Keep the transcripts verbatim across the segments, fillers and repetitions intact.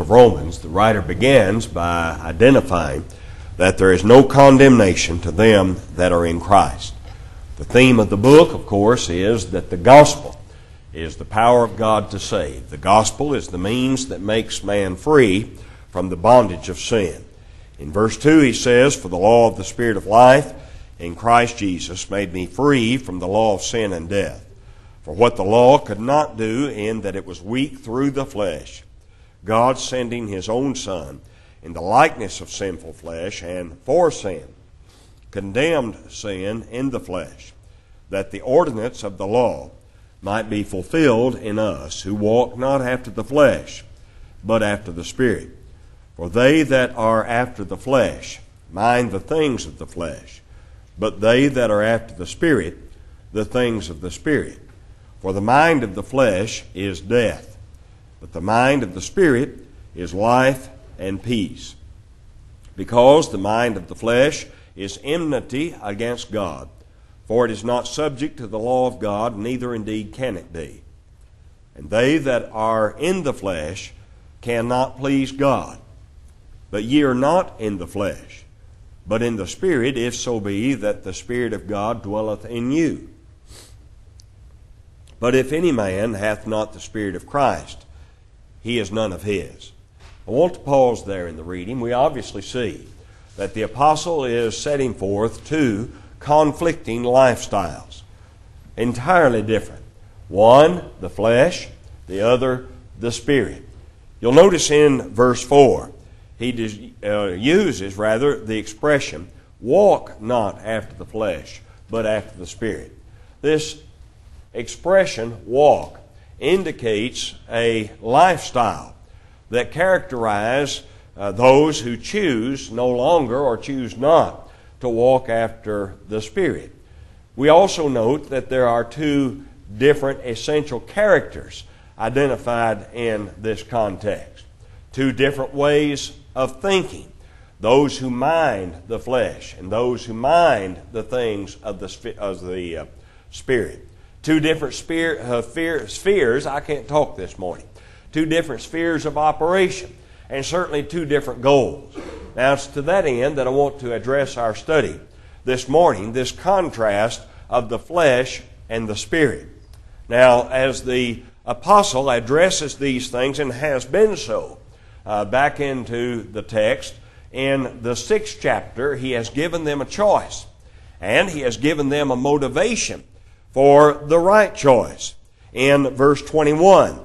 of Romans, the writer begins by identifying that there is no condemnation to them that are in Christ. The theme of the book, of course, is that the gospel is the power of God to save. The gospel is the means that makes man free from the bondage of sin. In verse two he says, "For the law of the Spirit of life in Christ Jesus made me free from the law of sin and death. For what the law could not do in that it was weak through the flesh, God sending His own Son in the likeness of sinful flesh and for sin, condemned sin in the flesh, that the ordinance of the law might be fulfilled in us who walk not after the flesh, but after the Spirit. For they that are after the flesh mind the things of the flesh, but they that are after the Spirit, the things of the Spirit. For the mind of the flesh is death, but the mind of the Spirit is life and peace. Because the mind of the flesh is enmity against God, for it is not subject to the law of God, neither indeed can it be. And they that are in the flesh cannot please God. But ye are not in the flesh, but in the Spirit, if so be that the Spirit of God dwelleth in you. But if any man hath not the Spirit of Christ, he is none of his." I want to pause there in the reading. We obviously see that the apostle is setting forth two conflicting lifestyles, entirely different. One, the flesh; the other, the Spirit. You'll notice in verse four, he does, uh, uses rather the expression, "Walk not after the flesh, but after the Spirit." This expression, walk, indicates a lifestyle that characterize uh, those who choose no longer or choose not to walk after the Spirit. We also note that there are two different essential characters identified in this context. Two different ways of thinking. Those who mind the flesh and those who mind the things of the, of the uh, Spirit. Two different sphere, uh, fear, spheres, I can't talk this morning. Two different spheres of operation, and certainly two different goals. Now it's to that end that I want to address our study this morning, this contrast of the flesh and the Spirit. Now, as the apostle addresses these things, and has been so, uh, back into the text, in the sixth chapter, he has given them a choice, and he has given them a motivation for the right choice. In verse twenty-one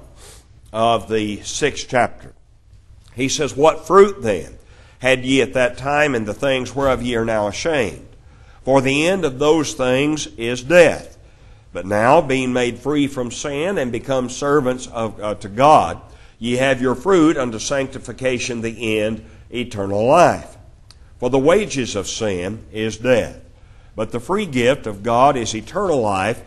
of the sixth chapter, he says, "What fruit then had ye at that time in the things whereof ye are now ashamed? For the end of those things is death. But now, being made free from sin and become servants of, uh, to God, ye have your fruit unto sanctification, the end, eternal life. For the wages of sin is death, but the free gift of God is eternal life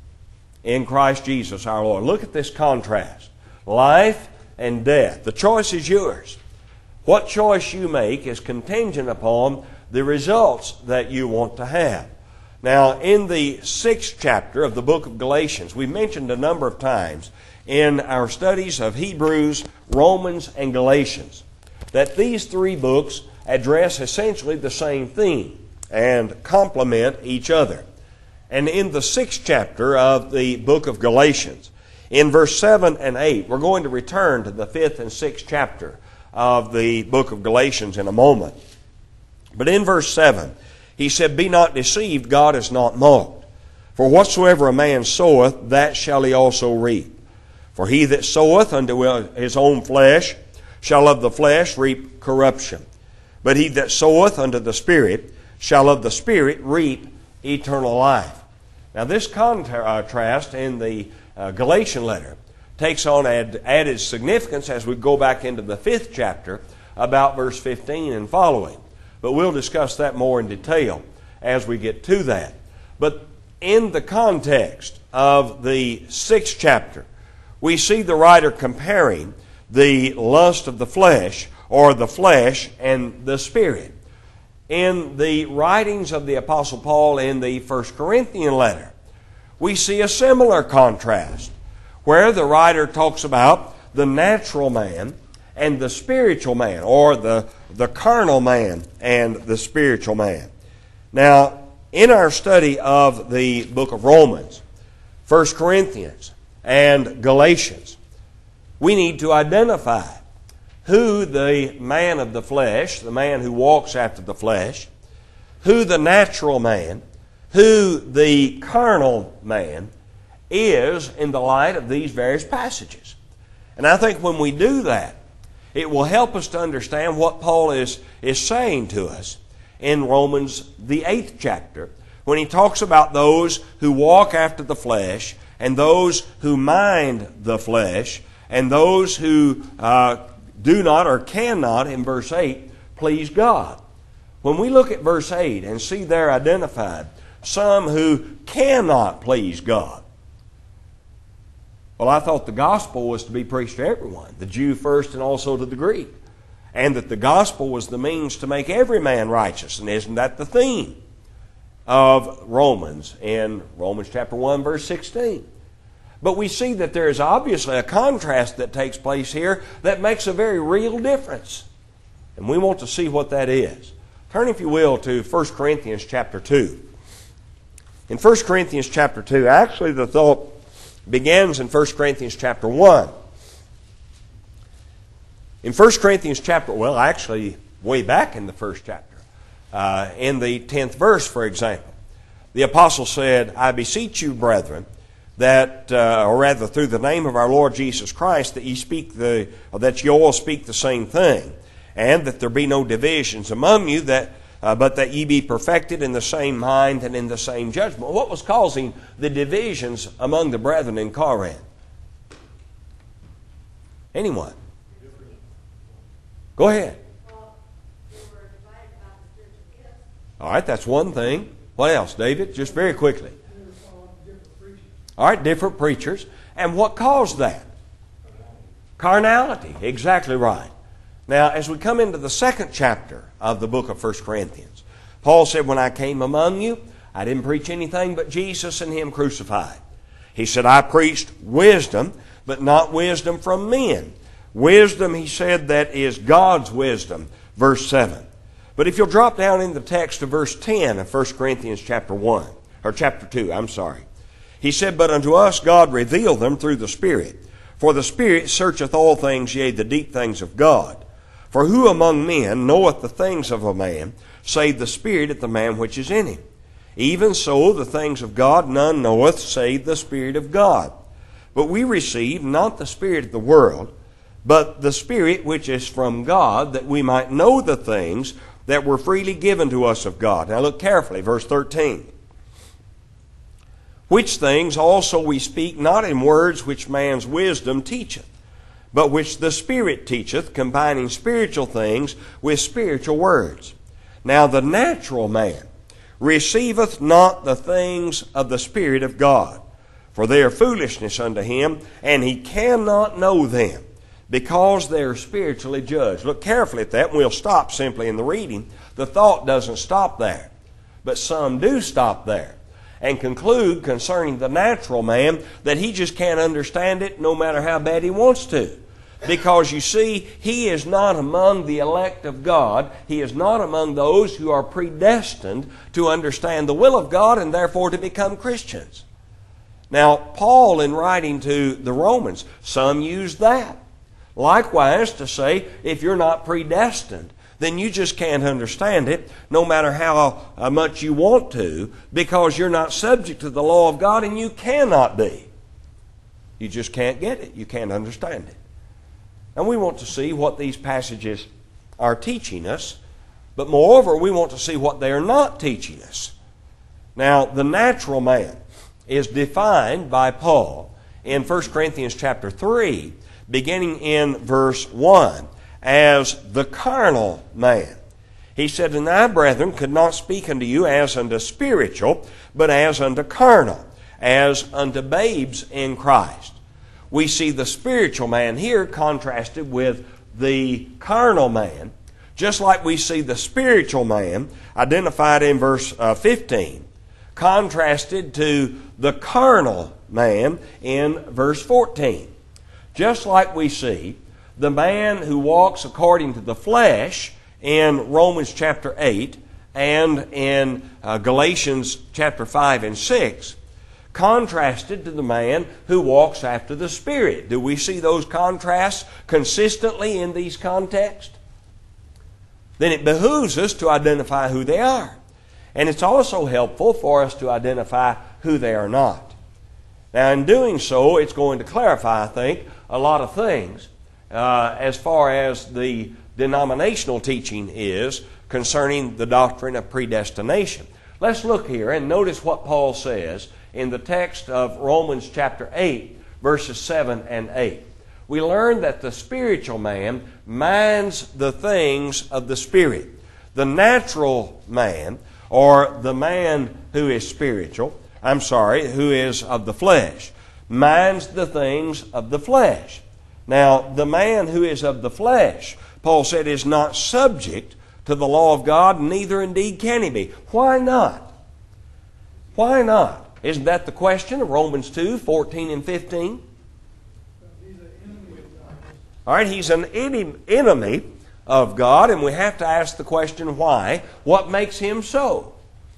in Christ Jesus our Lord." Look at this contrast. Life and death. The choice is yours. What choice you make is contingent upon the results that you want to have. Now, in the sixth chapter of the book of Galatians, we mentioned a number of times in our studies of Hebrews, Romans, and Galatians that these three books address essentially the same theme and complement each other. And in the sixth chapter of the book of Galatians, in verse seven and eight, we're going to return to the fifth and sixth chapter of the book of Galatians in a moment. But in verse seven, he said, "Be not deceived, God is not mocked. For whatsoever a man soweth, that shall he also reap. For he that soweth unto his own flesh shall of the flesh reap corruption. But he that soweth unto the Spirit shall of the Spirit reap eternal life." Now this contrast in the uh, Galatian letter takes on ad- added significance as we go back into the fifth chapter about verse fifteen and following. But we'll discuss that more in detail as we get to that. But in the context of the sixth chapter, we see the writer comparing the lust of the flesh, or the flesh and the Spirit. In the writings of the Apostle Paul in the First Corinthian letter, we see a similar contrast, where the writer talks about the natural man and the spiritual man, or the, the carnal man and the spiritual man. Now, in our study of the book of Romans, First Corinthians, and Galatians, we need to identify who the man of the flesh, the man who walks after the flesh, who the natural man, who the carnal man is in the light of these various passages. And I think when we do that, it will help us to understand what Paul is, is saying to us in Romans, the eighth chapter, when he talks about those who walk after the flesh, and those who mind the flesh, and those who uh, do not or cannot, in verse eight, please God. When we look at verse eight and see there identified some who cannot please God, well, I thought the gospel was to be preached to everyone, the Jew first and also to the Greek, and that the gospel was the means to make every man righteous. And isn't that the theme of Romans in Romans chapter one, verse sixteen? But we see that there is obviously a contrast that takes place here that makes a very real difference. And we want to see what that is. Turn, if you will, to First Corinthians chapter two. In First Corinthians chapter two, actually the thought begins in First Corinthians chapter one. In First Corinthians chapter, well, actually way back in the first chapter, uh, in the tenth verse, for example, the apostle said, I beseech you, brethren, that, uh, or rather through the name of our Lord Jesus Christ, that ye speak the, or that ye all speak the same thing, and that there be no divisions among you, that Uh, but that ye be perfected in the same mind and in the same judgment. What was causing the divisions among the brethren in Corinth? Anyone? Go ahead. All right, that's one thing. What else, David? Just very quickly. All right, different preachers. And what caused that? Carnality. Exactly right. Now, as we come into the second chapter of the book of First Corinthians, Paul said, when I came among you, I didn't preach anything but Jesus and Him crucified. He said, I preached wisdom, but not wisdom from men. Wisdom, he said, that is God's wisdom, verse seven. But if you'll drop down in the text to verse ten of First Corinthians chapter one, or chapter two, I'm sorry. He said, but unto us God revealed them through the Spirit. For the Spirit searcheth all things, yea, the deep things of God. For who among men knoweth the things of a man, save the Spirit of the man which is in him? Even so the things of God none knoweth, save the Spirit of God. But we receive not the spirit of the world, but the Spirit which is from God, that we might know the things that were freely given to us of God. Now look carefully, verse thirteen. Which things also we speak not in words which man's wisdom teacheth, but which the Spirit teacheth, combining spiritual things with spiritual words. Now the natural man receiveth not the things of the Spirit of God, for they are foolishness unto him, and he cannot know them, because they are spiritually judged. Look carefully at that, and we'll stop simply in the reading. The thought doesn't stop there, but some do stop there and conclude concerning the natural man that he just can't understand it no matter how bad he wants to. Because you see, he is not among the elect of God. He is not among those who are predestined to understand the will of God and therefore to become Christians. Now, Paul, in writing to the Romans, some use that. Likewise, to say, if you're not predestined, then you just can't understand it no matter how much you want to, because you're not subject to the law of God, and you cannot be. You just can't get it. You can't understand it. And we want to see what these passages are teaching us, but moreover, we want to see what they are not teaching us. Now, the natural man is defined by Paul in First Corinthians chapter three, beginning in verse one, as the carnal man. He said, and I, brethren, could not speak unto you as unto spiritual, but as unto carnal, as unto babes in Christ. We see the spiritual man here contrasted with the carnal man, just like we see the spiritual man identified in verse uh, fifteen, contrasted to the carnal man in verse fourteen. Just like we see the man who walks according to the flesh in Romans chapter eight and in uh, Galatians chapter five and six, contrasted to the man who walks after the Spirit. Do we see those contrasts consistently in these contexts? Then it behooves us to identify who they are. And it's also helpful for us to identify who they are not. Now, in doing so, it's going to clarify, I think, a lot of things uh, as far as the denominational teaching is concerning the doctrine of predestination. Let's look here and notice what Paul says in the text of Romans chapter eight, verses seven and eight. We learn that the spiritual man minds the things of the Spirit. The natural man, or the man who is spiritual, I'm sorry, who is of the flesh, minds the things of the flesh. Now, the man who is of the flesh, Paul said, is not subject to the law of God, neither indeed can he be. Why not? Why not? Isn't that the question of Romans two, fourteen and fifteen? All right, he's an enemy of God, and we have to ask the question, why? What makes him so?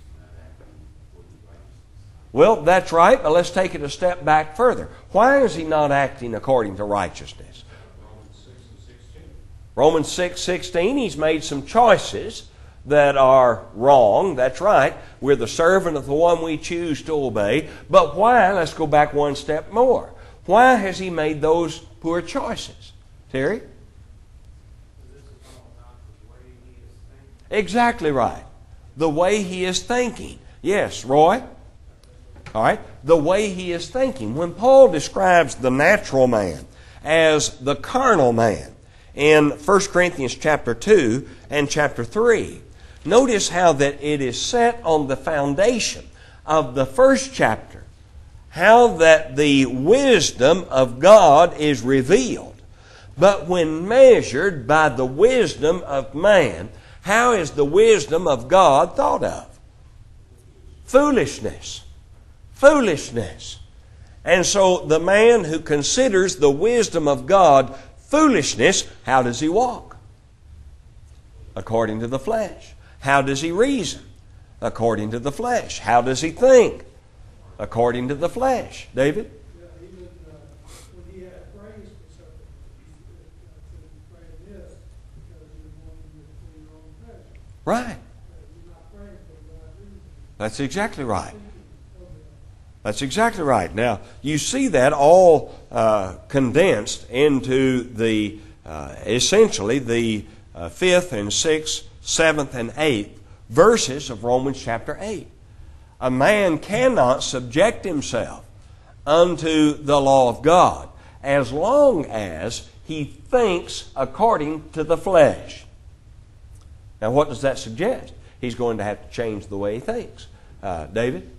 Well, that's right, but let's take it a step back further. Why is he not acting according to righteousness? Romans six sixteen, he's made some choices that are wrong. That's right. We're the servant of the one we choose to obey. But why? Let's go back one step more. Why has he made those poor choices? Terry? Exactly right. The way he is thinking. Yes, Roy? All right. The way he is thinking. When Paul describes the natural man as the carnal man in First Corinthians chapter two and chapter three, notice how that it is set on the foundation of the first chapter. How that the wisdom of God is revealed. But when measured by the wisdom of man, how is the wisdom of God thought of? Foolishness. Foolishness. And so the man who considers the wisdom of God foolishness, how does he walk? According to the flesh. How does he reason? According to the flesh. How does he think? According to the flesh. David? Yeah, even uh, when he had praise for something, he prayed this because he was wanting to your own pleasure. Right. He's not praying for God's reason. That's exactly right. That's exactly right. Now, you see that all uh, condensed into the, uh, essentially, the uh, fifth and sixth, seventh and eighth verses of Romans chapter eight. A man cannot subject himself unto the law of God as long as he thinks according to the flesh. Now, what does that suggest? He's going to have to change the way he thinks. Uh, David?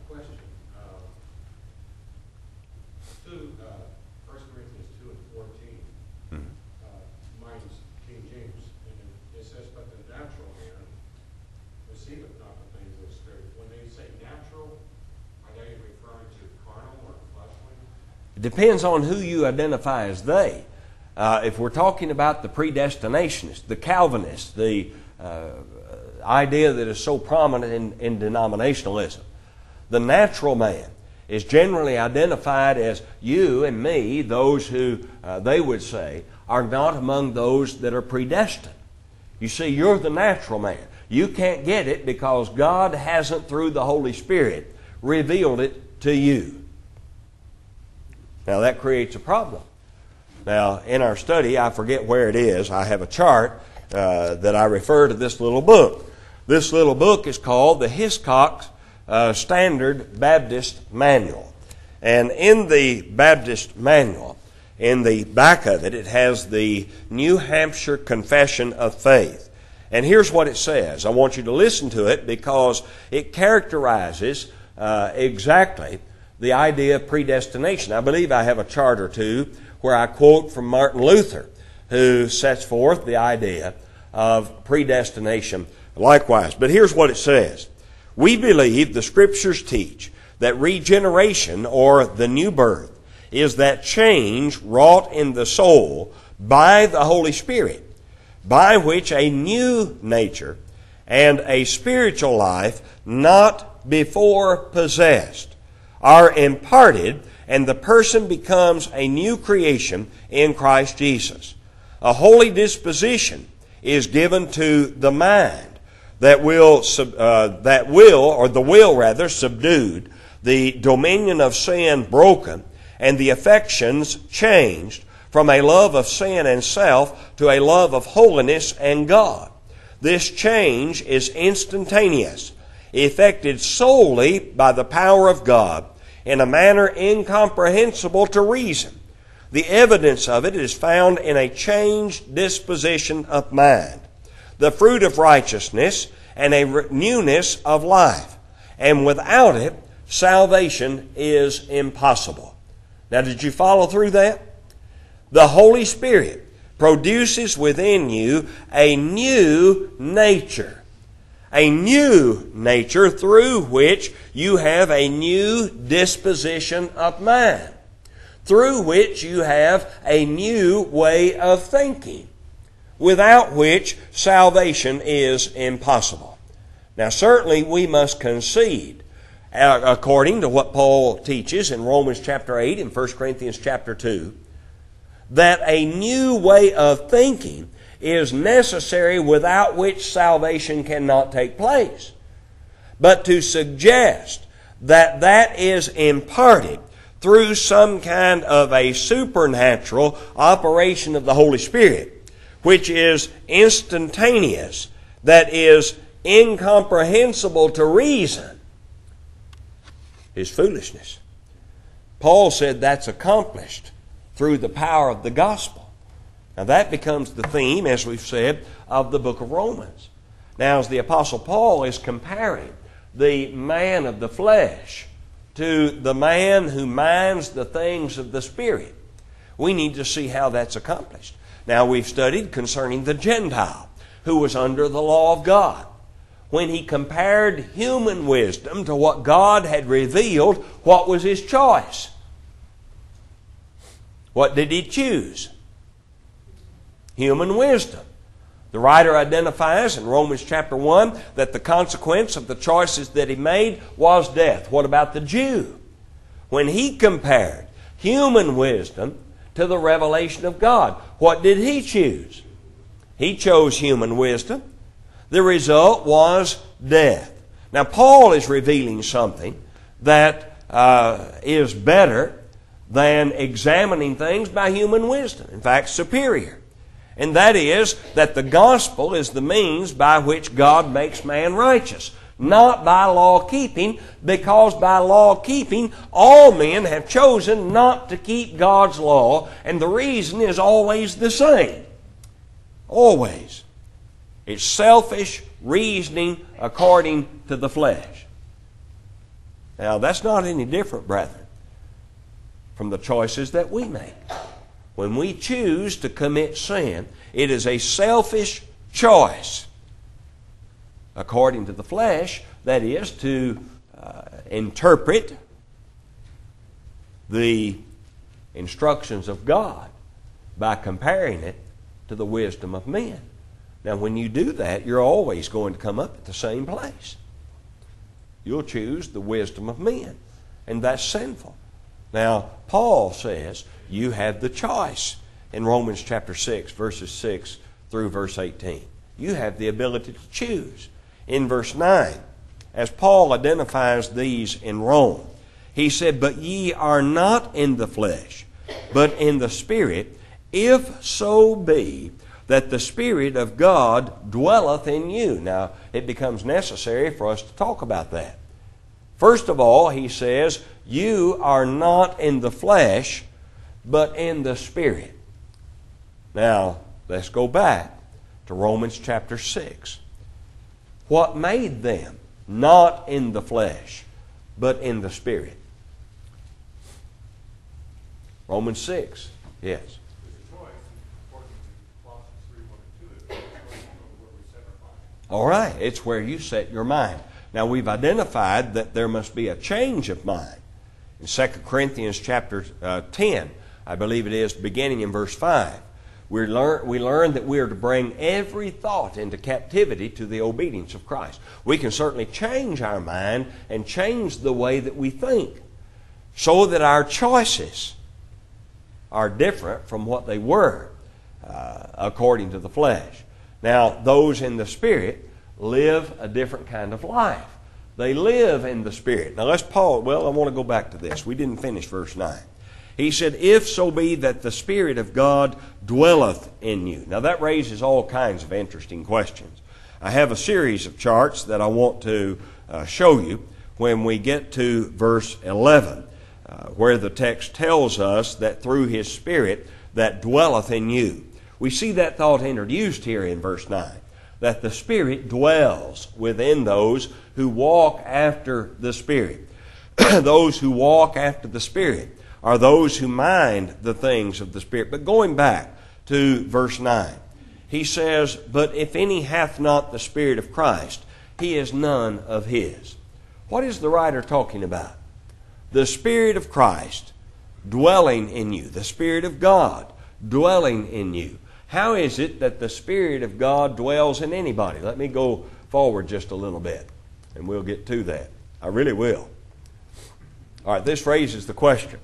It depends on who you identify as they. Uh, if we're talking about the predestinationists, the Calvinists, the uh, idea that is so prominent in, in denominationalism, the natural man is generally identified as you and me, those who uh, they would say are not among those that are predestined. You see, you're the natural man. You can't get it because God hasn't, through the Holy Spirit, revealed it to you. Now, that creates a problem. Now, in our study, I forget where it is, I have a chart uh, that I refer to this little book. This little book is called the Hiscox uh, Standard Baptist Manual. And in the Baptist Manual, in the back of it, it has the New Hampshire Confession of Faith. And here's what it says. I want you to listen to it because it characterizes uh, exactly the idea of predestination. I believe I have a chart or two where I quote from Martin Luther, who sets forth the idea of predestination likewise. But here's what it says. We believe the Scriptures teach that regeneration, or the new birth, is that change wrought in the soul by the Holy Spirit, by which a new nature and a spiritual life not before possessed are imparted, and the person becomes a new creation in Christ Jesus. A holy disposition is given to the mind that will, uh, that will, or the will rather, subdued, the dominion of sin broken, and the affections changed from a love of sin and self to a love of holiness and God. This change is instantaneous, effected solely by the power of God in a manner incomprehensible to reason. The evidence of it is found in a changed disposition of mind, the fruit of righteousness, and a newness of life. And without it, salvation is impossible. Now, did you follow through that? The Holy Spirit produces within you a new nature. A new nature through which you have a new disposition of mind, through which you have a new way of thinking, without which salvation is impossible. Now, certainly we must concede, uh, according to what Paul teaches in Romans chapter eight and First Corinthians chapter two, that a new way of thinking is necessary, without which salvation cannot take place. But to suggest that that is imparted through some kind of a supernatural operation of the Holy Spirit, which is instantaneous, that is incomprehensible to reason, is foolishness. Paul said that's accomplished through the power of the gospel. Now that becomes the theme, as we've said, of the book of Romans. Now, as the Apostle Paul is comparing the man of the flesh to the man who minds the things of the Spirit, we need to see how that's accomplished. Now, we've studied concerning the Gentile who was under the law of God. When he compared human wisdom to what God had revealed, what was his choice? What did he choose? Human wisdom. The writer identifies in Romans chapter one that the consequence of the choices that he made was death. What about the Jew? When he compared human wisdom to the revelation of God, what did he choose? He chose human wisdom. The result was death. Now, Paul is revealing something that uh, is better than examining things by human wisdom. In fact, superior. And that is that the gospel is the means by which God makes man righteous, not by law keeping, because by law keeping all men have chosen not to keep God's law, and the reason is always the same. Always. It's selfish reasoning according to the flesh. Now, that's not any different, brethren, from the choices that we make. When we choose to commit sin, it is a selfish choice according to the flesh, that is, to uh, interpret the instructions of God by comparing it to the wisdom of men. Now, when you do that, you're always going to come up at the same place. You'll choose the wisdom of men, and that's sinful. Now, Paul says you have the choice in Romans chapter six, verses six through verse eighteen. You have the ability to choose. In verse nine, as Paul identifies these in Rome, he said, "But ye are not in the flesh, but in the Spirit, if so be that the Spirit of God dwelleth in you." Now, it becomes necessary for us to talk about that. First of all, he says, you are not in the flesh, but in the Spirit. Now, let's go back to Romans chapter six. What made them not in the flesh, but in the Spirit? Romans six, yes. All right, it's where you set your mind. Now, we've identified that there must be a change of mind. In Second Corinthians chapter uh, ten, I believe it is, beginning in verse five, We learn, we learn that we are to bring every thought into captivity to the obedience of Christ. We can certainly change our mind and change the way that we think so that our choices are different from what they were uh, according to the flesh. Now, those in the Spirit live a different kind of life. They live in the Spirit. Now, let's pause. Well, I want to go back to this. We didn't finish verse nine. He said, if so be that the Spirit of God dwelleth in you. Now that raises all kinds of interesting questions. I have a series of charts that I want to uh, show you when we get to verse eleven, uh, where the text tells us that through His Spirit that dwelleth in you. We see that thought introduced here in verse nine, that the Spirit dwells within those who walk after the Spirit. Those who walk after the Spirit are those who mind the things of the Spirit. But going back to verse nine, he says, but if any hath not the Spirit of Christ, he is none of his. What is the writer talking about? The Spirit of Christ dwelling in you, the Spirit of God dwelling in you. How is it that the Spirit of God dwells in anybody? Let me go forward just a little bit, and we'll get to that. I really will. All right, this raises the question.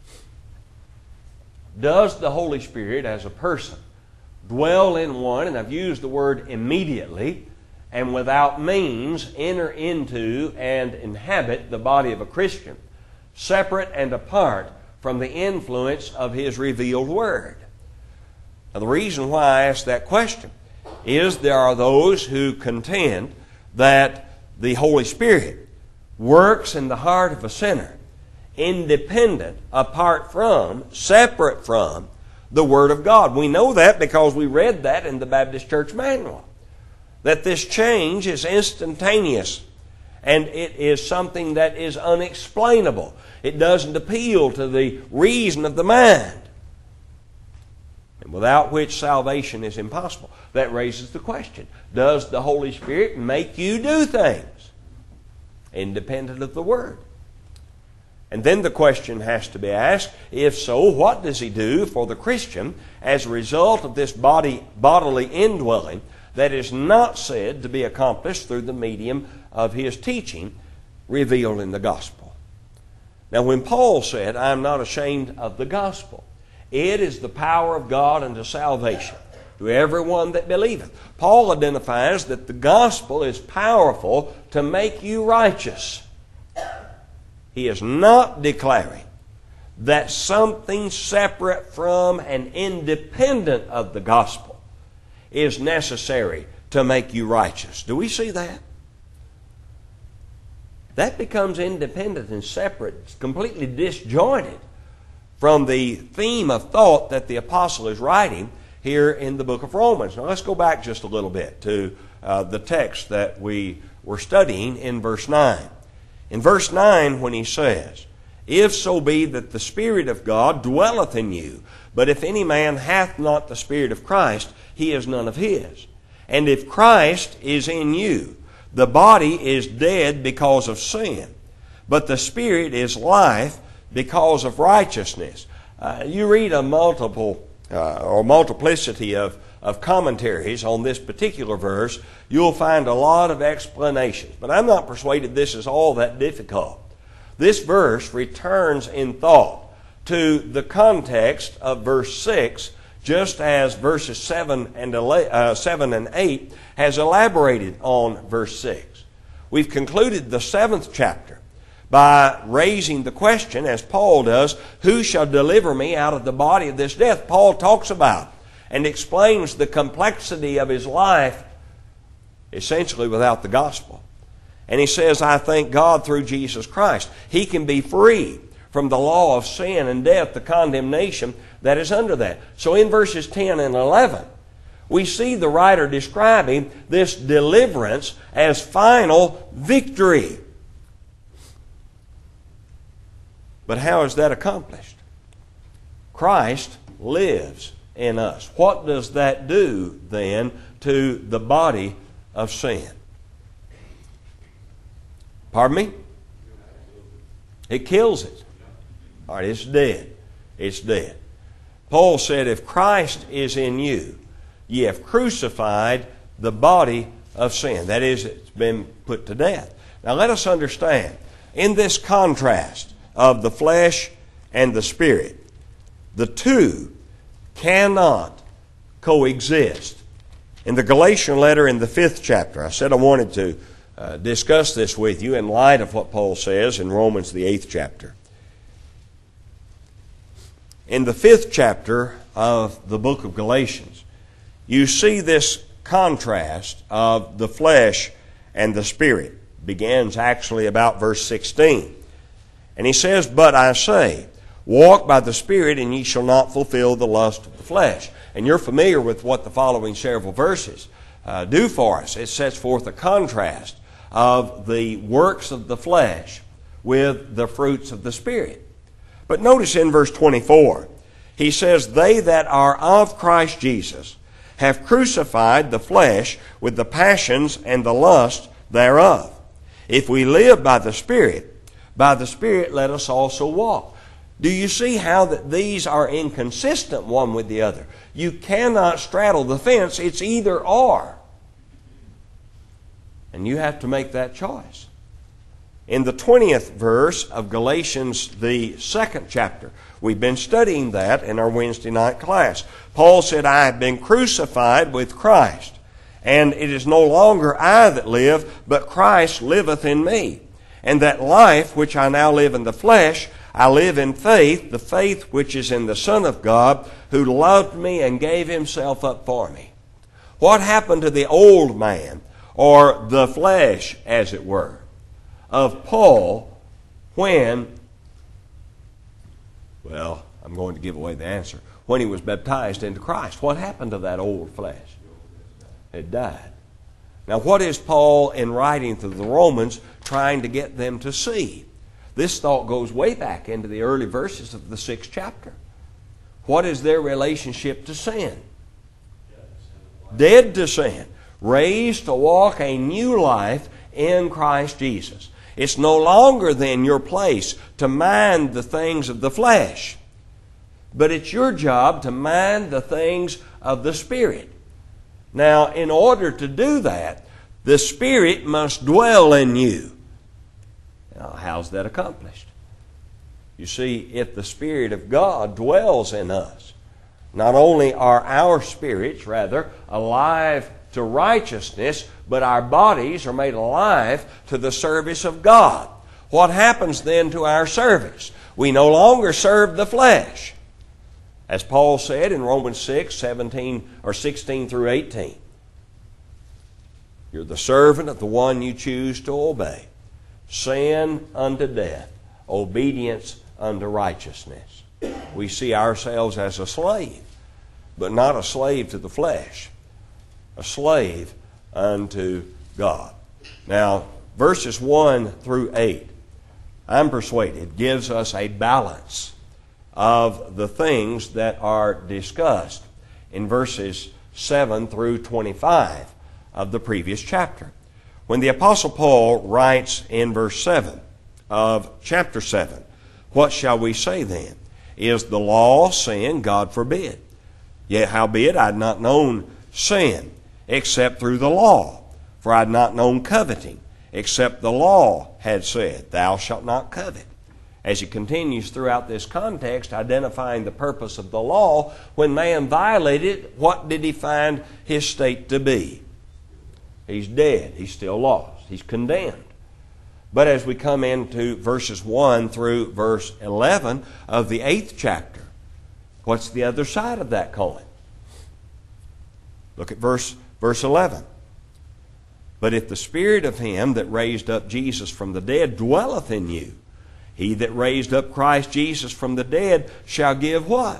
Does the Holy Spirit as a person dwell in one, and I've used the word immediately, and without means enter into and inhabit the body of a Christian, separate and apart from the influence of His revealed Word? Now, the reason why I ask that question is there are those who contend that the Holy Spirit works in the heart of a sinner independent, apart from, separate from the Word of God. We know that because we read that in the Baptist Church Manual, that this change is instantaneous and it is something that is unexplainable. It doesn't appeal to the reason of the mind, and without which salvation is impossible. That raises the question, does the Holy Spirit make you do things independent of the Word? And then the question has to be asked, if so, what does He do for the Christian as a result of this body, bodily indwelling that is not said to be accomplished through the medium of His teaching revealed in the gospel? Now, when Paul said, I am not ashamed of the gospel, it is the power of God unto salvation to everyone that believeth. Paul identifies that the gospel is powerful to make you righteous. He is not declaring that something separate from and independent of the gospel is necessary to make you righteous. Do we see that? That becomes independent and separate, completely disjointed from the theme of thought that the apostle is writing here in the book of Romans. Now let's go back just a little bit to uh, the text that we were studying in verse nine. In verse nine, when he says, if so be that the Spirit of God dwelleth in you, but if any man hath not the Spirit of Christ, he is none of his. And if Christ is in you, the body is dead because of sin, but the Spirit is life because of righteousness. Uh, you read a multiple uh, or multiplicity of, of commentaries on this particular verse, you'll find a lot of explanations. But I'm not persuaded this is all that difficult. This verse returns in thought to the context of verse six, just as verses seven and, uh, seven and eight has elaborated on verse six. We've concluded the seventh chapter by raising the question, as Paul does, who shall deliver me out of the body of this death? Paul talks about and explains the complexity of his life essentially without the gospel. And he says, I thank God through Jesus Christ. He can be free from the law of sin and death, the condemnation that is under that. So in verses ten and eleven, we see the writer describing this deliverance as final victory. But how is that accomplished? Christ lives in us. What does that do then to the body of sin? Pardon me? It kills it. All right, it's dead. It's dead. Paul said, if Christ is in you, ye have crucified the body of sin. That is, it's been put to death. Now let us understand, in this contrast of the flesh and the spirit, the two cannot coexist. In the Galatian letter in the fifth chapter, I said I wanted to uh, discuss this with you in light of what Paul says in Romans the eighth chapter. In the fifth chapter of the book of Galatians, you see this contrast of the flesh and the spirit. It begins actually about verse sixteen. And he says, but I say, walk by the Spirit, and ye shall not fulfill the lust of the flesh. And you're familiar with what the following several verses uh, do for us. It sets forth a contrast of the works of the flesh with the fruits of the Spirit. But notice in verse twenty-four, he says, they that are of Christ Jesus have crucified the flesh with the passions and the lust thereof. If we live by the Spirit, by the Spirit let us also walk. Do you see how that these are inconsistent one with the other? You cannot straddle the fence. It's either or. And you have to make that choice. In the twentieth verse of Galatians, the second chapter, we've been studying that in our Wednesday night class. Paul said, I have been crucified with Christ, and it is no longer I that live, but Christ liveth in me. And that life which I now live in the flesh, I live in faith, the faith which is in the Son of God, who loved me and gave himself up for me. What happened to the old man, or the flesh, as it were, of Paul when, well, I'm going to give away the answer, when he was baptized into Christ? What happened to that old flesh? It died. Now, what is Paul, in writing to the Romans, trying to get them to see? This thought goes way back into the early verses of the sixth chapter. What is their relationship to sin? Dead to sin. Raised to walk a new life in Christ Jesus. It's no longer then your place to mind the things of the flesh, but it's your job to mind the things of the Spirit. Now, in order to do that, the Spirit must dwell in you. Now, how's that accomplished? You see, if the Spirit of God dwells in us, not only are our spirits, rather, alive to righteousness, but our bodies are made alive to the service of God. What happens then to our service? We no longer serve the flesh. As Paul said in Romans six, seventeen or sixteen through eighteen, you're the servant of the one you choose to obey. Sin unto death, obedience unto righteousness. We see ourselves as a slave, but not a slave to the flesh, a slave unto God. Now, verses one through eight, I'm persuaded, gives us a balance of the things that are discussed in verses seven through twenty-five of the previous chapter. When the Apostle Paul writes in verse seven of chapter seven, what shall we say then? Is the law sin? God forbid. Yet howbeit I had not known sin except through the law. For I had not known coveting except the law had said, thou shalt not covet. As he continues throughout this context, identifying the purpose of the law, when man violated it, what did he find his state to be? He's dead. He's still lost. He's condemned. But as we come into verses one through verse eleven of the eighth chapter, what's the other side of that coin? Look at verse, verse eleven. But if the Spirit of him that raised up Jesus from the dead dwelleth in you, he that raised up Christ Jesus from the dead shall give what?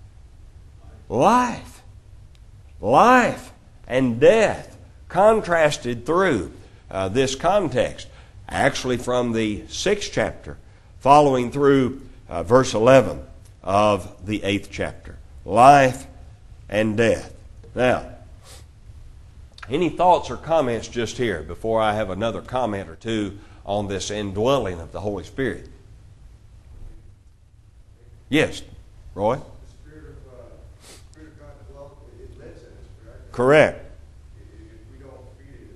Life. Life and death contrasted through uh, this context. Actually from the sixth chapter, following through uh, verse eleven of the eighth chapter. Life and death. Now, any thoughts or comments just here before I have another comment or two on this indwelling of the Holy Spirit? Yes, Roy? The Spirit of uh, Correct. If we don't feed it,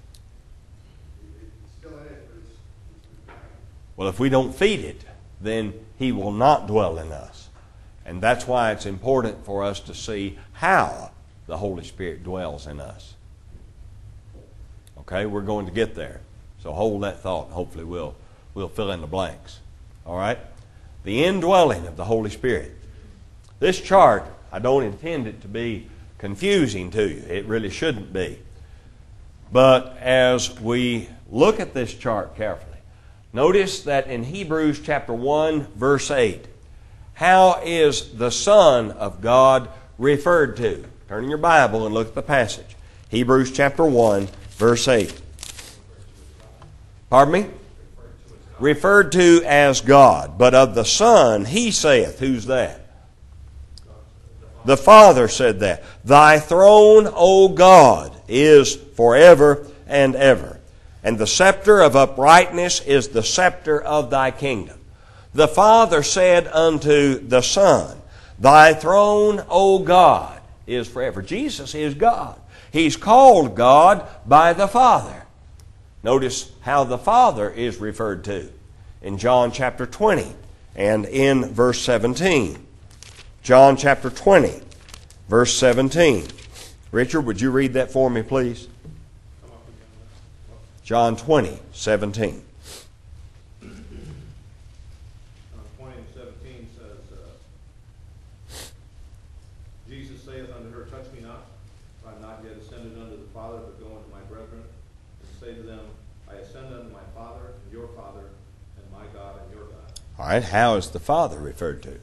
it's still in it, but it's, it's Well, if we don't feed it, then He will not dwell in us. And that's why it's important for us to see how the Holy Spirit dwells in us. Okay, we're going to get there. So hold that thought, and hopefully we'll, we'll fill in the blanks. All right? The indwelling of the Holy Spirit. This chart, I don't intend it to be confusing to you. It really shouldn't be. But as we look at this chart carefully, notice that in Hebrews chapter one, verse eight, how is the Son of God referred to? Turn in your Bible and look at the passage. Hebrews chapter one, verse eight. Pardon me? Referred to as God. But of the Son, He saith, who's that? The Father said that. Thy throne, O God, is forever and ever. And the scepter of uprightness is the scepter of Thy kingdom. The Father said unto the Son, Thy throne, O God, is forever. Jesus is God. He's called God by the Father. Notice how the Father is referred to in John chapter twenty and in verse seventeen. John chapter twenty, verse seventeen. Richard, would you read that for me, please? John twenty, seventeen. twenty and seventeen says, uh, Jesus saith unto her, Touch me not, for I am not yet ascended unto the Father, but go unto my brethren, and say to them, I ascend unto my Father, and your Father, and my God, and your God. All right, how is the Father referred to?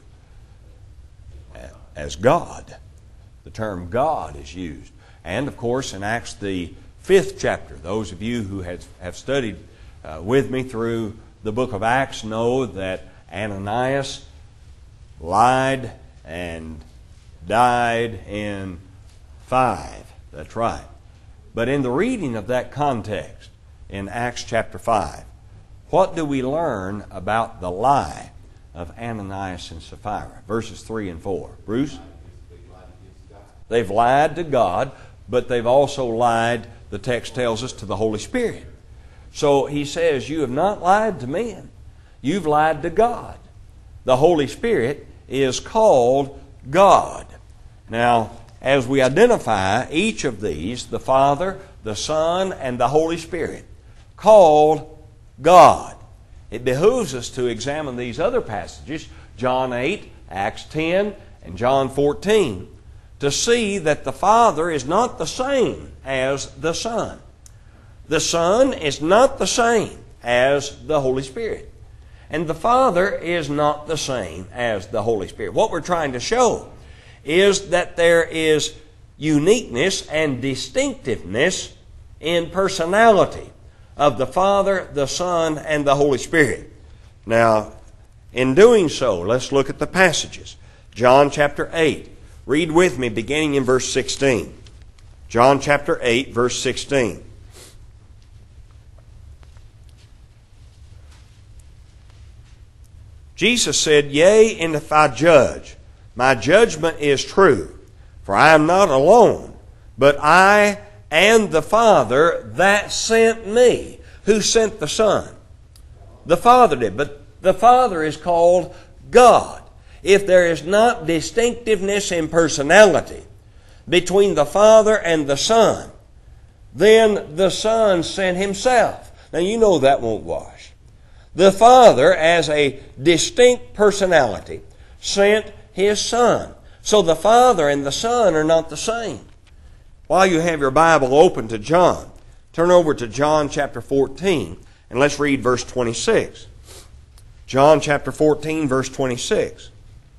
As God. The term God is used. And, of course, in Acts the fifth chapter, those of you who have, have studied uh, with me through the book of Acts know that Ananias lied and died in five. That's right. But in the reading of that context, in Acts chapter five, what do we learn about the lie of Ananias and Sapphira? Verses three and four. Bruce? They've lied to God, but they've also lied, the text tells us, to the Holy Spirit. So he says, you have not lied to men. You've lied to God. The Holy Spirit is called God. Now, as we identify each of these, the Father, the Son, and the Holy Spirit, called God, it behooves us to examine these other passages, John eight, Acts ten, and John fourteen, to see that the Father is not the same as the Son. The Son is not the same as the Holy Spirit. And the Father is not the same as the Holy Spirit. What we're trying to show is that there is uniqueness and distinctiveness in personality of the Father, the Son, and the Holy Spirit. Now, in doing so, let's look at the passages. John chapter eight. Read with me beginning in verse sixteen. John chapter eight, verse sixteen. Jesus said, Yea, and if I judge, my judgment is true, for I am not alone, but I and the Father that sent me. Who sent the Son? The Father did. But the Father is called God. If there is not distinctiveness in personality between the Father and the Son, then the Son sent Himself. Now you know that won't wash. The Father, as a distinct personality, sent His Son. So the Father and the Son are not the same. While you have your Bible open to John, turn over to John chapter fourteen, and let's read verse twenty-six. John chapter fourteen, verse twenty-six.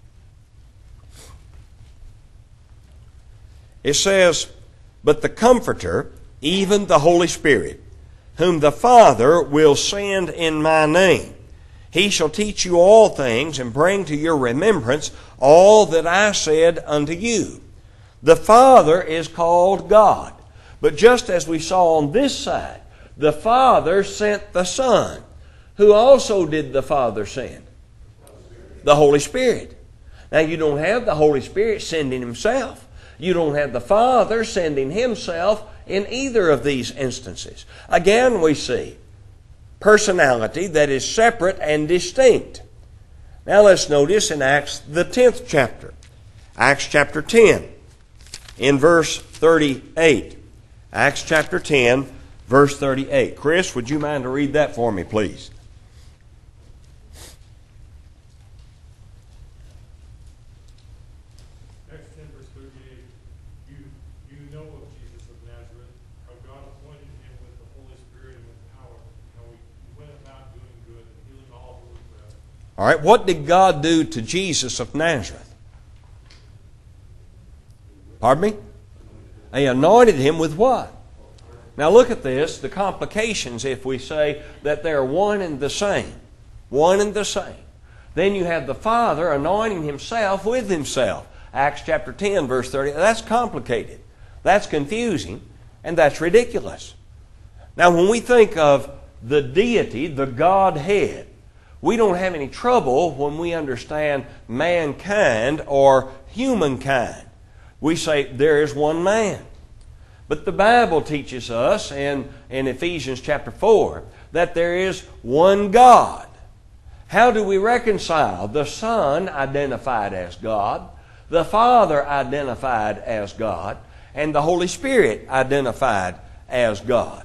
It says, But the Comforter, even the Holy Spirit, whom the Father will send in my name, He shall teach you all things and bring to your remembrance all that I said unto you. The Father is called God. But just as we saw on this side, the Father sent the Son. Who also did the Father send? The Holy Spirit. Now you don't have the Holy Spirit sending Himself. You don't have the Father sending Himself in either of these instances. Again, we see personality that is separate and distinct. Now let's notice in Acts, the tenth chapter. Acts chapter ten, in verse thirty-eight. Acts chapter ten, verse thirty-eight. Chris, would you mind to read that for me, please? Acts ten, verse thirty-eight. You, you know of Jesus of Nazareth, how God appointed Him with the Holy Spirit and with power, how He went about doing good and healing all who were oppressed. All right, what did God do to Jesus of Nazareth? Pardon me? He anointed Him with what? Now look at this, the complications if we say that they're one and the same. One and the same. Then you have the Father anointing Himself with Himself. Acts chapter ten, verse thirty. That's complicated. That's confusing, and that's ridiculous. Now when we think of the deity, the Godhead, we don't have any trouble when we understand mankind or humankind. We say there is one man. But the Bible teaches us in, in Ephesians chapter four that there is one God. How do we reconcile the Son identified as God, the Father identified as God, and the Holy Spirit identified as God?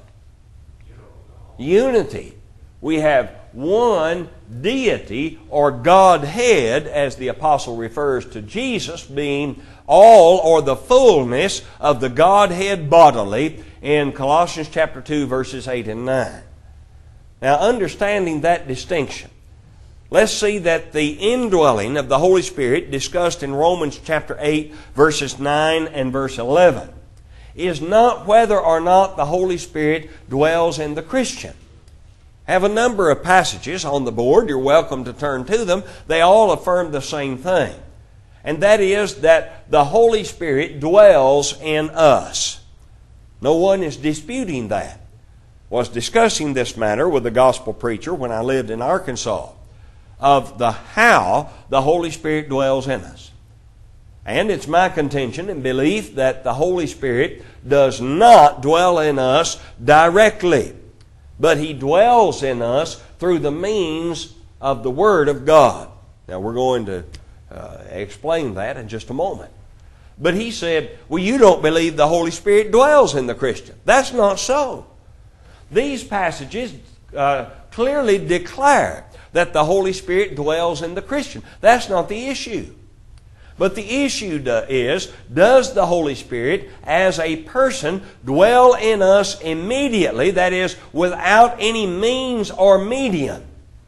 Unity. We have one deity or Godhead, as the apostle refers to Jesus being all or the fullness of the Godhead bodily in Colossians chapter two, verses eight and nine. Now, understanding that distinction, let's see that the indwelling of the Holy Spirit discussed in Romans chapter eight, verses nine and verse eleven is not whether or not the Holy Spirit dwells in the Christian. I have a number of passages on the board. You're welcome to turn to them. They all affirm the same thing. And that is that the Holy Spirit dwells in us. No one is disputing that. I was discussing this matter with a gospel preacher when I lived in Arkansas of the how the Holy Spirit dwells in us. And it's my contention and belief that the Holy Spirit does not dwell in us directly, but He dwells in us through the means of the Word of God. Now we're going to uh, explain that in just a moment. But he said, well, you don't believe the Holy Spirit dwells in the Christian. That's not so. These passages uh, clearly declare that the Holy Spirit dwells in the Christian. That's not the issue. But the issue do, is, does the Holy Spirit as a person dwell in us immediately, that is, without any means or medium?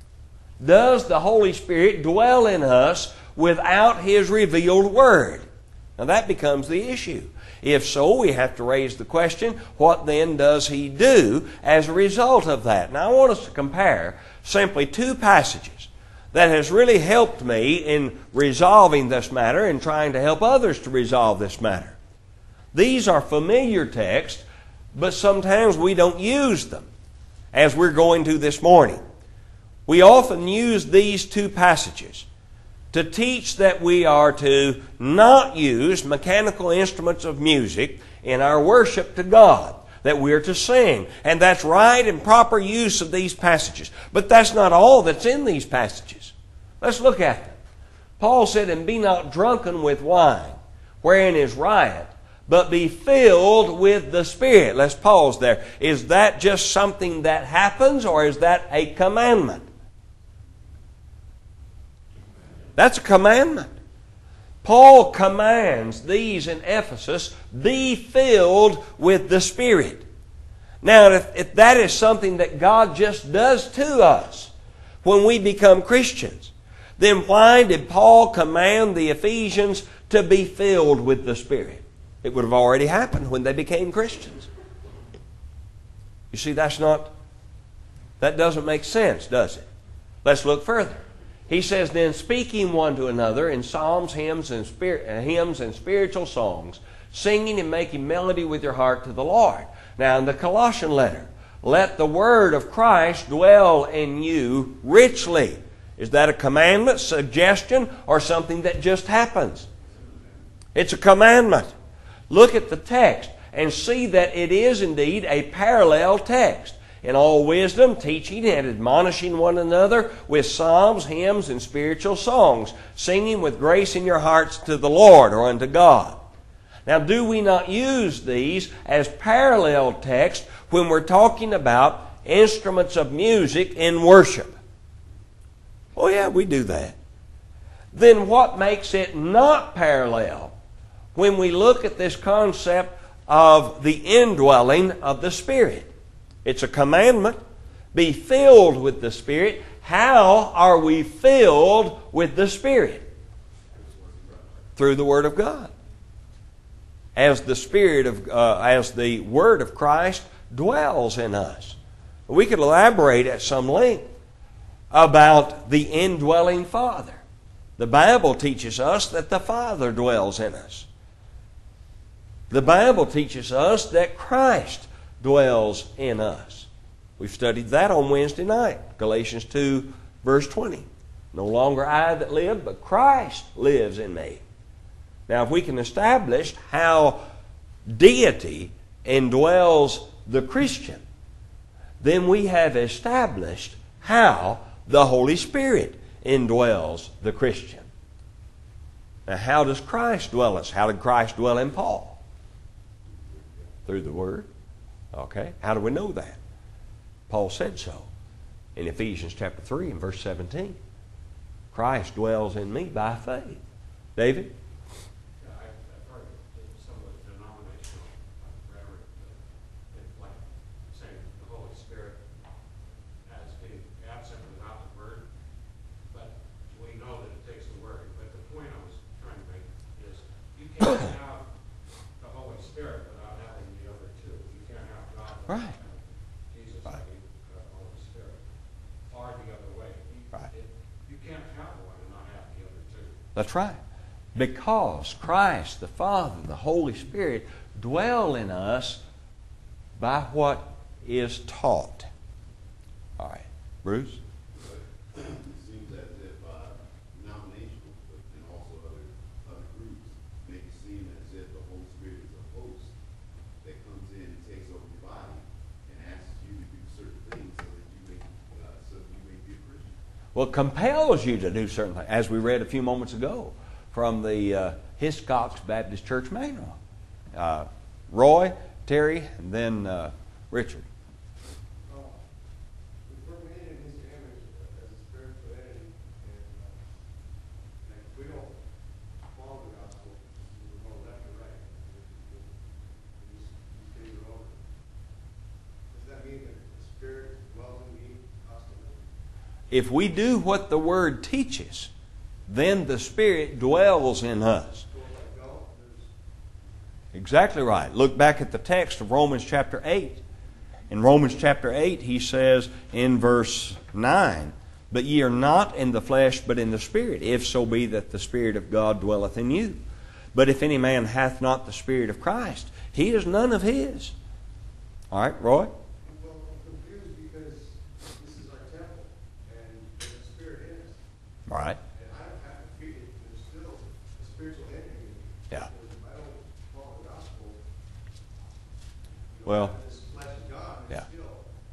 Does the Holy Spirit dwell in us without His revealed Word? Now that becomes the issue. If so, we have to raise the question, what then does He do as a result of that? Now I want us to compare simply two passages that has really helped me in resolving this matter and trying to help others to resolve this matter. These are familiar texts, but sometimes we don't use them, as we're going to this morning. We often use these two passages to teach that we are to not use mechanical instruments of music in our worship to God, that we're to sing. And that's right and proper use of these passages. But that's not all that's in these passages. Let's look at them. Paul said, and be not drunken with wine, wherein is riot, but be filled with the Spirit. Let's pause there. Is that just something that happens, or is that a commandment? That's a commandment. Paul commands these in Ephesus, be filled with the Spirit. Now, if, if that is something that God just does to us when we become Christians, then why did Paul command the Ephesians to be filled with the Spirit? It would have already happened when they became Christians. You see, that's not, that doesn't make sense, does it? Let's look further. He says, then speaking one to another in psalms, hymns, and spirit, uh, hymns and spiritual songs, singing and making melody with your heart to the Lord. Now in the Colossian letter, let the word of Christ dwell in you richly. Is that a commandment, suggestion, or something that just happens? It's a commandment. Look at the text and see that it is indeed a parallel text. In all wisdom, teaching and admonishing one another with psalms, hymns, and spiritual songs, singing with grace in your hearts to the Lord or unto God. Now, do we not use these as parallel texts when we're talking about instruments of music in worship? Oh yeah, we do that. Then what makes it not parallel when we look at this concept of the indwelling of the Spirit? It's a commandment. Be filled with the Spirit. How are we filled with the Spirit? Through the Word of God. As the Spirit of, uh, as the Word of Christ dwells in us. We could elaborate at some length about the indwelling Father. The Bible teaches us that the Father dwells in us. The Bible teaches us that Christ dwells in us. We've studied that on Wednesday night. Galatians two, verse twenty. No longer I that live, but Christ lives in me. Now, if we can establish how deity indwells the Christian, then we have established how the Holy Spirit indwells the Christian. Now, how does Christ dwell in us? How did Christ dwell in Paul? Through the Word. Okay, how do we know that? Paul said so in Ephesians chapter three and verse seventeen. Christ dwells in me by faith. David? Yeah, I've, I've heard some of the denominational rhetoric that it's like saying the Holy Spirit as being absent without the Word, but we know that it takes the Word. But the point I was trying to make is you can't have the Holy Spirit without having the other two. You can't have God without Right. having Jesus Right. and the uh, Holy Spirit, or the other way. You, Right. it, you can't have one and not have the other two. That's right. Because Christ, the Father, the Holy Spirit dwell in us by what is taught. All right. Bruce? It seems as if uh, denominational and also other other groups make it seem as if the Holy Spirit is a host that comes in and takes over your body and asks you to do certain things so that you may uh, so that you may be a Christian. Well, compels you to do certain things, as we read a few moments ago from the uh, Hiscox Baptist Church Manual. Uh, Roy, Terry, and then uh, Richard. Uh, We're made in His image as a spiritual entity, and, uh, and if we don't follow the gospel, we go left or right. We, we, we just, we stay over. Does that mean that the Spirit dwells in me constantly? If we do what the Word teaches, then the Spirit dwells in us. So if I don't, there's Exactly right. Look back at the text of Romans chapter eight. In Romans chapter eight, he says in verse nine, But ye are not in the flesh, but in the Spirit, if so be that the Spirit of God dwelleth in you. But if any man hath not the Spirit of Christ, he is none of his. All right, Roy? Well, I'm confused because this is our temple, and there's a Spirit in us. All right. And I don't have to treat it, there's still a spiritual entity in me. Yeah. Because if I don't follow the gospel, you know, Well, this flesh of God is yeah. still,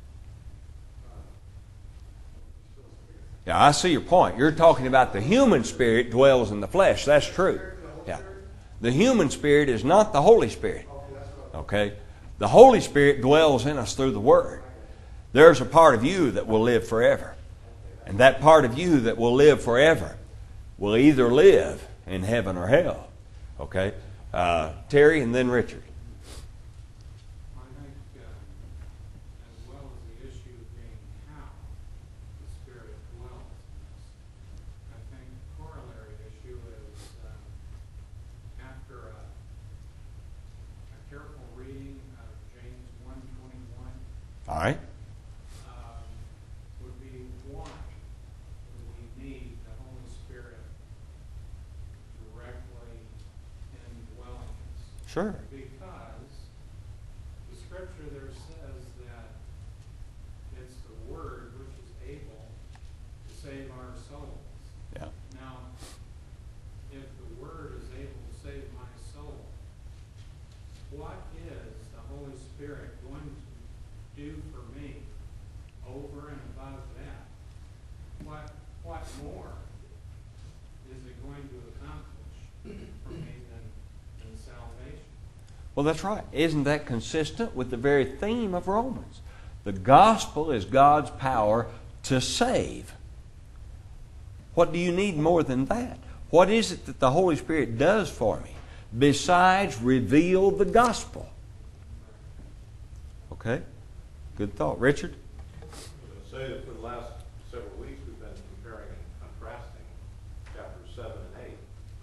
uh, still a spirit. Yeah, I see your point. You're talking about the human spirit dwells in the flesh. That's true. Yeah. The human spirit is not the Holy Spirit. Okay? The Holy Spirit dwells in us through the Word. There's a part of you that will live forever. And that part of you that will live forever will either live in heaven or hell. Okay? Uh, Terry and then Richard. I think, uh, as well as the issue being how the Spirit dwells in us, I think the corollary issue is um, after a, a careful reading of James one twenty-one, All right? um, would be why do we need the Holy Spirit directly indwelling us? Sure. Because the scripture there says that it's the Word which is able to save our souls. Yeah. Now, if the Word is able to save my soul, Spirit going to do for me over and above that? What, what more is it going to accomplish for me than, than salvation? Well, that's right. Isn't that consistent with the very theme of Romans? The gospel is God's power to save. What do you need more than that? What is it that the Holy Spirit does for me besides reveal the gospel? Okay? Good thought. Richard? I was going to say that for the last several weeks we've been comparing and contrasting chapters seven and eight.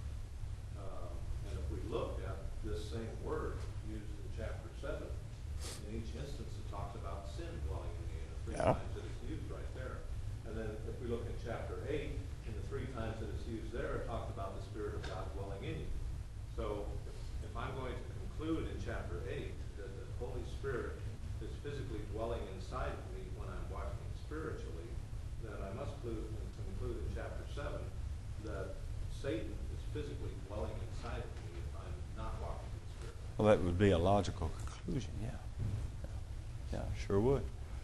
Uh, and if we look at this same word used in chapter seven, in each instance it talks about sin dwelling in me, and the three Yeah. times that it's used right there. And then if we look at chapter eight, in the three times that it's used there, it talks about the Spirit of God dwelling in you. So if I'm going to conclude in chapter eight that the Holy Spirit is physically dwelling inside of me when I'm walking spiritually, then I must conclude, conclude in chapter seven that Satan is physically dwelling inside of me if I'm not walking in the Spirit. Well, that would be a logical conclusion, yeah. Yeah, sure would.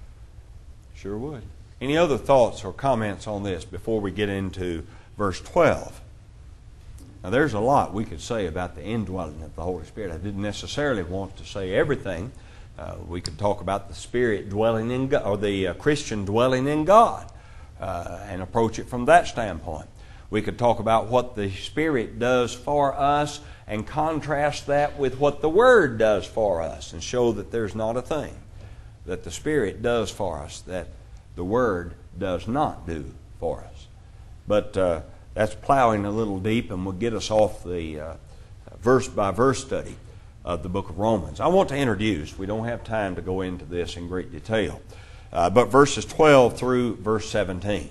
Sure would. Any other thoughts or comments on this before we get into verse twelve? Now, there's a lot we could say about the indwelling of the Holy Spirit. I didn't necessarily want to say everything. Uh, we could talk about the Spirit dwelling in God, or the uh, Christian dwelling in God, uh, and approach it from that standpoint. We could talk about what the Spirit does for us and contrast that with what the Word does for us and show that there's not a thing that the Spirit does for us that the Word does not do for us. But uh, that's plowing a little deep and will get us off the uh, verse-by-verse study of the book of Romans. I want to introduce, we don't have time to go into this in great detail, uh, but verses twelve through verse seventeen.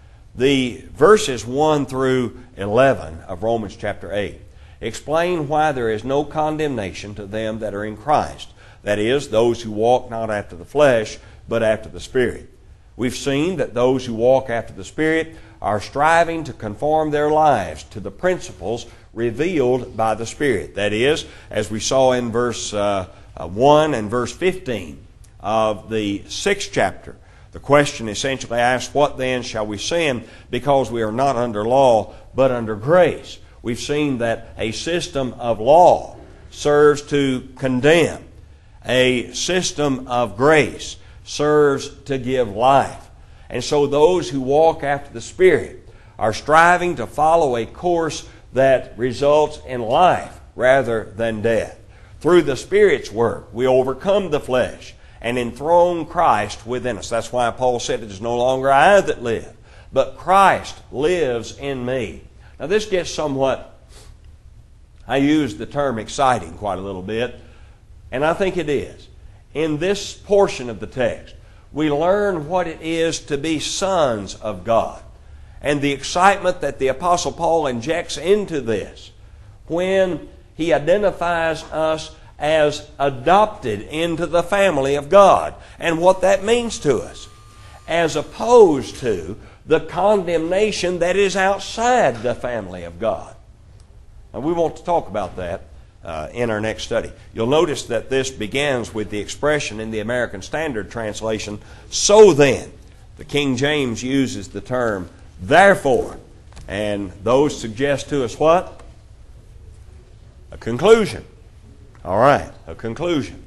The verses one through eleven of Romans chapter eight explain why there is no condemnation to them that are in Christ. That is, those who walk not after the flesh, but after the Spirit. We've seen that those who walk after the Spirit are striving to conform their lives to the principles revealed by the Spirit. That is, as we saw in verse uh, one and verse fifteen of the sixth chapter, the question essentially asks, what then shall we sin because we are not under law but under grace? We've seen that a system of law serves to condemn. A system of grace serves to give life. And so those who walk after the Spirit are striving to follow a course that results in life rather than death. Through the Spirit's work, we overcome the flesh and enthrone Christ within us. That's why Paul said, it is no longer I that live, but Christ lives in me. Now this gets somewhat, I use the term exciting quite a little bit, and I think it is. In this portion of the text, we learn what it is to be sons of God, and the excitement that the Apostle Paul injects into this when he identifies us as adopted into the family of God, and what that means to us, as opposed to the condemnation that is outside the family of God. And we want to talk about that uh, in our next study. You'll notice that this begins with the expression in the American Standard Translation, so then. The King James uses the term therefore, and those suggest to us what? A conclusion. All right, a conclusion.